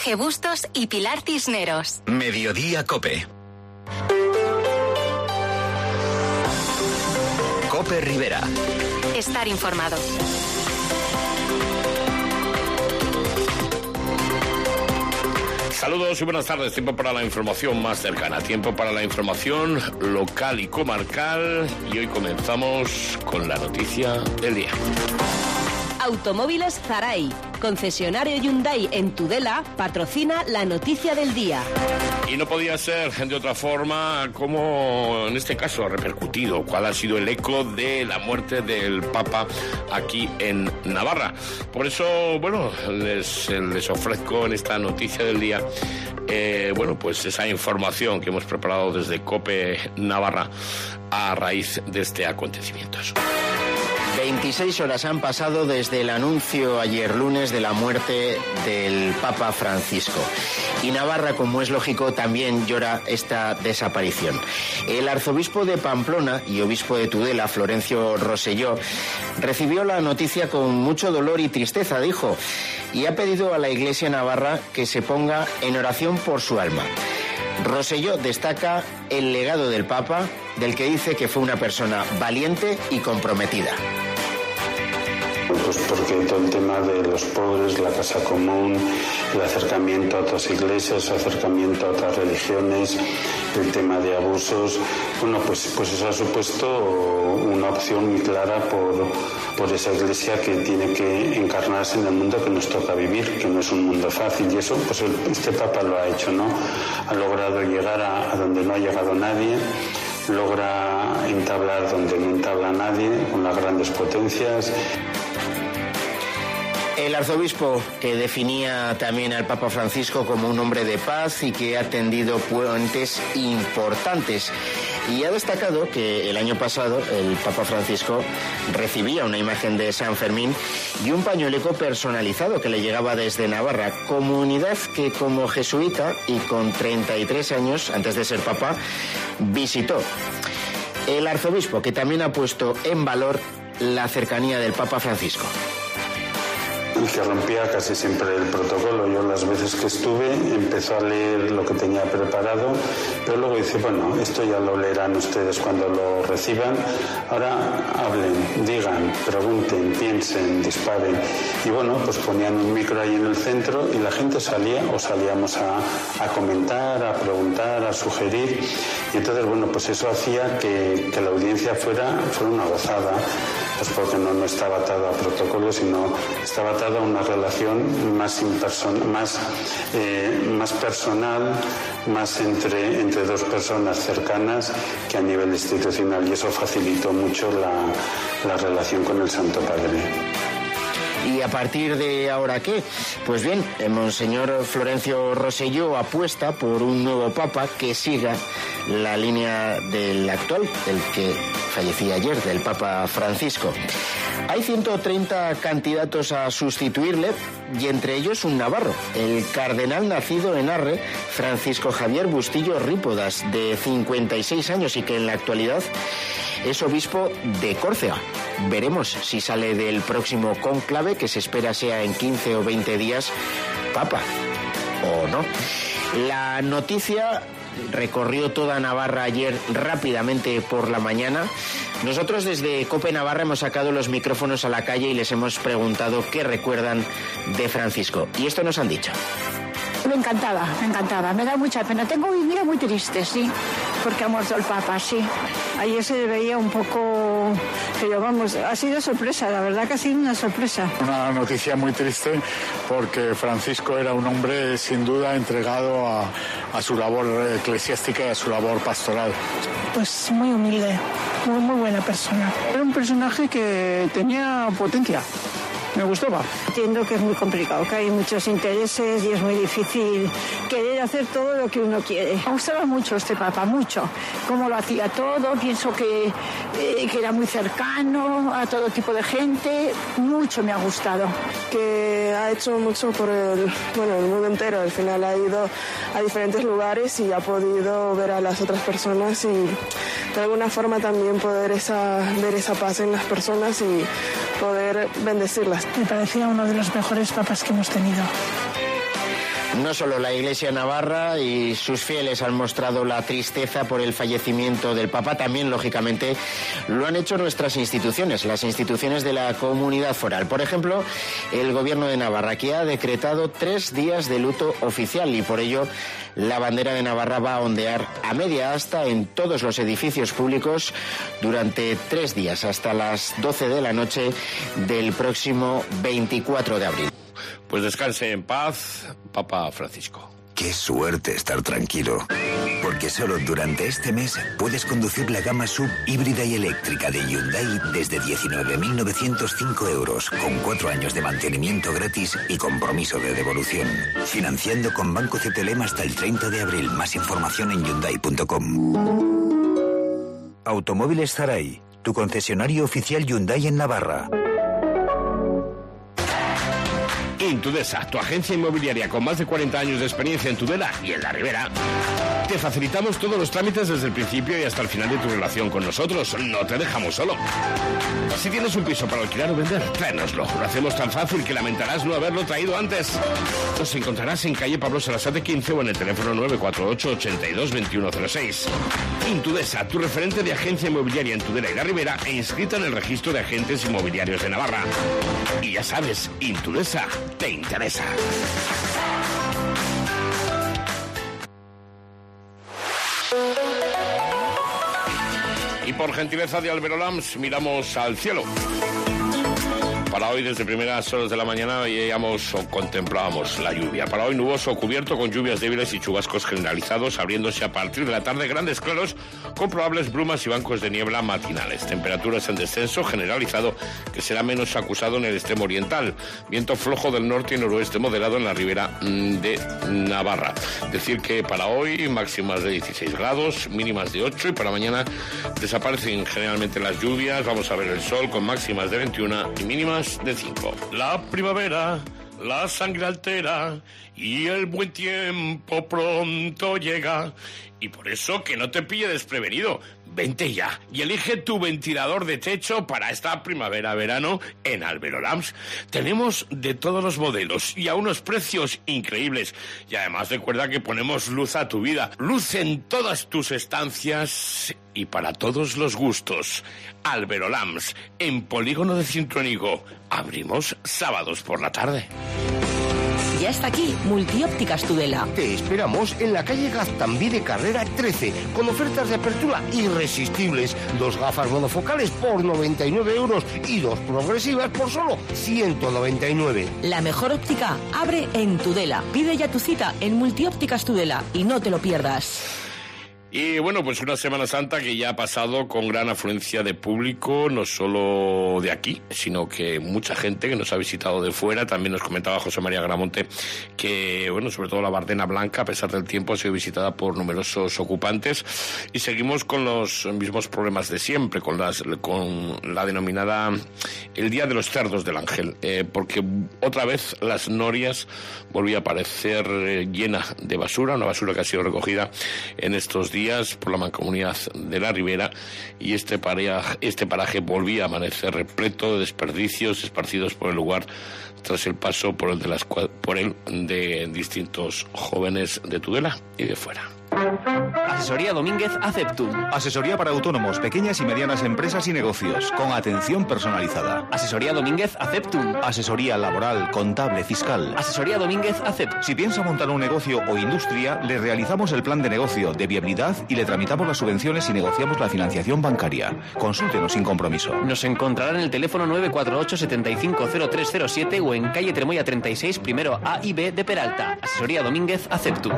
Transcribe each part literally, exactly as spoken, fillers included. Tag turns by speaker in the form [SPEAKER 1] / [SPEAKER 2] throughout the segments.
[SPEAKER 1] G. Bustos y Pilar Cisneros.
[SPEAKER 2] Mediodía Cope. Cope Rivera.
[SPEAKER 1] Estar informado.
[SPEAKER 3] Saludos y buenas tardes. Tiempo para la información más cercana, tiempo para la información local y comarcal. Y hoy comenzamos con la noticia del día.
[SPEAKER 4] Automóviles Zaray, concesionario Hyundai en Tudela, patrocina la noticia del día.
[SPEAKER 3] Y no podía ser de otra forma como en este caso ha repercutido, cuál ha sido el eco de la muerte del Papa aquí en Navarra. Por eso, bueno, les, les ofrezco en esta noticia del día, eh, bueno, pues esa información que hemos preparado desde COPE Navarra a raíz de este acontecimiento.
[SPEAKER 5] veintiséis horas han pasado desde el anuncio ayer lunes de la muerte del Papa Francisco. Y Navarra, como es lógico, también llora esta desaparición. El arzobispo de Pamplona y obispo de Tudela, Florencio Rosselló, recibió la noticia con mucho dolor y tristeza, dijo, y ha pedido a la Iglesia navarra que se ponga en oración por su alma. Rosselló destaca el legado del Papa, del que dice que fue una persona valiente y comprometida.
[SPEAKER 6] Pues porque todo el tema de los pobres, la casa común, el acercamiento a otras iglesias, el acercamiento a otras religiones, el tema de abusos, bueno, pues, pues eso ha supuesto una opción muy clara por, por esa iglesia que tiene que encarnarse en el mundo que nos toca vivir, que no es un mundo fácil, y eso pues el, este Papa lo ha hecho, ¿no? Ha logrado llegar a, a donde no ha llegado nadie, logra entablar donde no entabla nadie, con las grandes potencias.
[SPEAKER 5] El arzobispo, que definía también al Papa Francisco como un hombre de paz y que ha tendido puentes importantes, y ha destacado que el año pasado el Papa Francisco recibía una imagen de San Fermín y un pañuelo personalizado que le llegaba desde Navarra, comunidad que como jesuita y con treinta y tres años, antes de ser Papa, visitó. El arzobispo, que también ha puesto en valor la cercanía del Papa Francisco.
[SPEAKER 6] Y que rompía casi siempre el protocolo. Yo las veces que estuve empezó a leer lo que tenía preparado, pero luego dice, bueno, esto ya lo leerán ustedes cuando lo reciban, ahora hablen, digan, pregunten, piensen, disparen. Y bueno, pues ponían un micro ahí en el centro y la gente salía o salíamos a, a comentar, a preguntar, a sugerir, y entonces bueno, pues eso hacía que, que la audiencia fuera, fuera una gozada, pues porque no, no estaba atada a protocolos, sino estaba atada a una relación más impersonal, más, eh, más personal, más entre, entre dos personas cercanas que a nivel institucional, y eso facilitó mucho la, la relación con el Santo Padre.
[SPEAKER 5] ¿Y a partir de ahora qué? Pues bien, el Monseñor Florencio Rosselló apuesta por un nuevo Papa que siga la línea del actual, del que fallecía ayer, del Papa Francisco. Hay ciento treinta candidatos a sustituirle y entre ellos un navarro, el cardenal nacido en Arre, Francisco Javier Bustillo Rípodas, de cincuenta y seis años y que en la actualidad es obispo de Córcega. Veremos si sale del próximo cónclave, que se espera sea en quince o veinte días, Papa o no. La noticia recorrió toda Navarra ayer rápidamente por la mañana. Nosotros desde COPE Navarra hemos sacado los micrófonos a la calle y les hemos preguntado qué recuerdan de Francisco. Y esto nos han dicho.
[SPEAKER 7] Me encantaba, me encantaba, me da mucha pena. Tengo un día muy triste, sí, porque ha muerto el Papa, sí. Ayer se veía un poco, pero vamos, ha sido sorpresa, la verdad que ha sido una sorpresa.
[SPEAKER 8] Una noticia muy triste porque Francisco era un hombre sin duda entregado a, a su labor eclesiástica y a su labor pastoral.
[SPEAKER 9] Pues muy humilde, muy, muy buena persona. Era un personaje que tenía potencia. Me gustaba.
[SPEAKER 7] Entiendo que es muy complicado, que hay muchos intereses y es muy difícil querer hacer todo lo que uno quiere. Me gustaba mucho este Papa, mucho. Cómo lo hacía todo, pienso que, eh, que era muy cercano a todo tipo de gente. Mucho me ha gustado.
[SPEAKER 10] Que ha hecho mucho por el, bueno, el mundo entero. Al final ha ido a diferentes lugares y ha podido ver a las otras personas y de alguna forma también poder esa, ver esa paz en las personas y poder bendecirlas.
[SPEAKER 9] Me parecía uno de los mejores papas que hemos tenido.
[SPEAKER 5] No solo la Iglesia navarra y sus fieles han mostrado la tristeza por el fallecimiento del Papa, también, lógicamente, lo han hecho nuestras instituciones, las instituciones de la comunidad foral. Por ejemplo, el Gobierno de Navarra, que ha decretado tres días de luto oficial y por ello la bandera de Navarra va a ondear a media asta en todos los edificios públicos durante tres días, hasta las doce de la noche del próximo veinticuatro de abril.
[SPEAKER 3] Pues descanse en paz, Papa Francisco.
[SPEAKER 11] Qué suerte estar tranquilo, porque solo durante este mes puedes conducir la gama sub híbrida y eléctrica de Hyundai desde diecinueve mil novecientos cinco euros, con cuatro años de mantenimiento gratis y compromiso de devolución. Financiando con Banco C T L M hasta el treinta de abril. Más información en hyundai punto com. Automóviles Zaray, tu concesionario oficial Hyundai en Navarra.
[SPEAKER 3] Intudesa, tu agencia inmobiliaria con más de cuarenta años de experiencia en Tudela y en la Ribera. Te facilitamos todos los trámites desde el principio y hasta el final de tu relación con nosotros. No te dejamos solo. Si tienes un piso para alquilar o vender, tráenoslo. Lo hacemos tan fácil que lamentarás no haberlo traído antes. Nos encontrarás en calle Pablo Sarasate quince o en el teléfono nueve cuatro ocho, ochenta y dos, veintiuno cero seis. Intudesa, tu referente de agencia inmobiliaria en Tudela y la Ribera e inscrita en el registro de agentes inmobiliarios de Navarra. Y ya sabes, Intudesa te interesa. Y por gentileza de Alberolams miramos al cielo. Para hoy, desde primeras horas de la mañana, veíamos o contemplábamos la lluvia. Para hoy, nuboso cubierto con lluvias débiles y chubascos generalizados, abriéndose a partir de la tarde grandes claros con probables brumas y bancos de niebla matinales. Temperaturas en descenso generalizado, que será menos acusado en el extremo oriental. Viento flojo del norte y noroeste moderado en la ribera de Navarra. Decir que para hoy, máximas de dieciséis grados, mínimas de ocho, y para mañana desaparecen generalmente las lluvias. Vamos a ver el sol con máximas de veintiuno y mínimas de cinco. La primavera, la sangre altera y el buen tiempo pronto llega. Y por eso que no te pille desprevenido. Vente ya y elige tu ventilador de techo para esta primavera-verano en Alberolams. Tenemos de todos los modelos y a unos precios increíbles. Y además recuerda que ponemos luz a tu vida. Luz en todas tus estancias y para todos los gustos. Alberolams, en Polígono de Cintruénigo. Abrimos sábados por la tarde.
[SPEAKER 4] Ya está aquí Multiópticas Tudela.
[SPEAKER 12] Te esperamos en la calle Gaztambí de Carrera trece, con ofertas de apertura irresistibles. Dos gafas monofocales por noventa y nueve euros y dos progresivas por solo ciento noventa y nueve.
[SPEAKER 4] La mejor óptica abre en Tudela. Pide ya tu cita en Multiópticas Tudela y no te lo pierdas.
[SPEAKER 3] Y bueno, pues una Semana Santa que ya ha pasado con gran afluencia de público, no solo de aquí, sino que mucha gente que nos ha visitado de fuera. También nos comentaba José María Gramonte que, bueno, sobre todo la Bardena Blanca, a pesar del tiempo, ha sido visitada por numerosos ocupantes. Y seguimos con los mismos problemas de siempre, con, las, con la denominada el Día de los Cerdos del Ángel, eh, porque otra vez las norias volvía a aparecer eh, llena de basura, una basura que ha sido recogida en estos días por la Mancomunidad de la Ribera, y este paraje, este paraje volvía a amanecer repleto de desperdicios esparcidos por el lugar tras el paso por el de las por el de distintos jóvenes de Tudela y de fuera.
[SPEAKER 13] Asesoría Domínguez Aceptum.
[SPEAKER 14] Asesoría para autónomos, pequeñas y medianas empresas y negocios, con atención personalizada.
[SPEAKER 13] Asesoría Domínguez Aceptum.
[SPEAKER 14] Asesoría laboral, contable, fiscal.
[SPEAKER 13] Asesoría Domínguez Aceptum.
[SPEAKER 14] Si piensa montar un negocio o industria, le realizamos el plan de negocio, de viabilidad y le tramitamos las subvenciones y negociamos la financiación bancaria. Consúltenos sin compromiso.
[SPEAKER 13] Nos encontrarán en el teléfono nueve cuatro ocho, setenta y cinco, cero tres cero siete o en calle Tremoya treinta y seis, primero A y B de Peralta. Asesoría Domínguez Aceptum.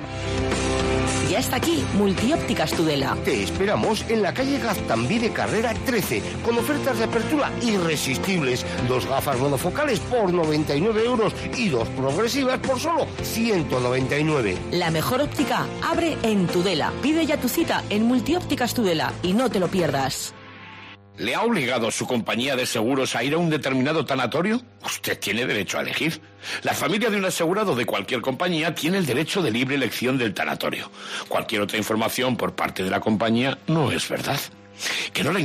[SPEAKER 4] Ya está aquí Multiópticas Tudela.
[SPEAKER 12] Te esperamos en la calle Gaztambí de Carrera trece, con ofertas de apertura irresistibles. Dos gafas monofocales por noventa y nueve euros y dos progresivas por solo ciento noventa y nueve.
[SPEAKER 4] La mejor óptica abre en Tudela. Pide ya tu cita en Multiópticas Tudela y no te lo pierdas.
[SPEAKER 3] ¿Le ha obligado su compañía de seguros a ir a un determinado tanatorio? Usted tiene derecho a elegir. La familia de un asegurado de cualquier compañía tiene el derecho de libre elección del tanatorio. Cualquier otra información por parte de la compañía no es verdad. Que no le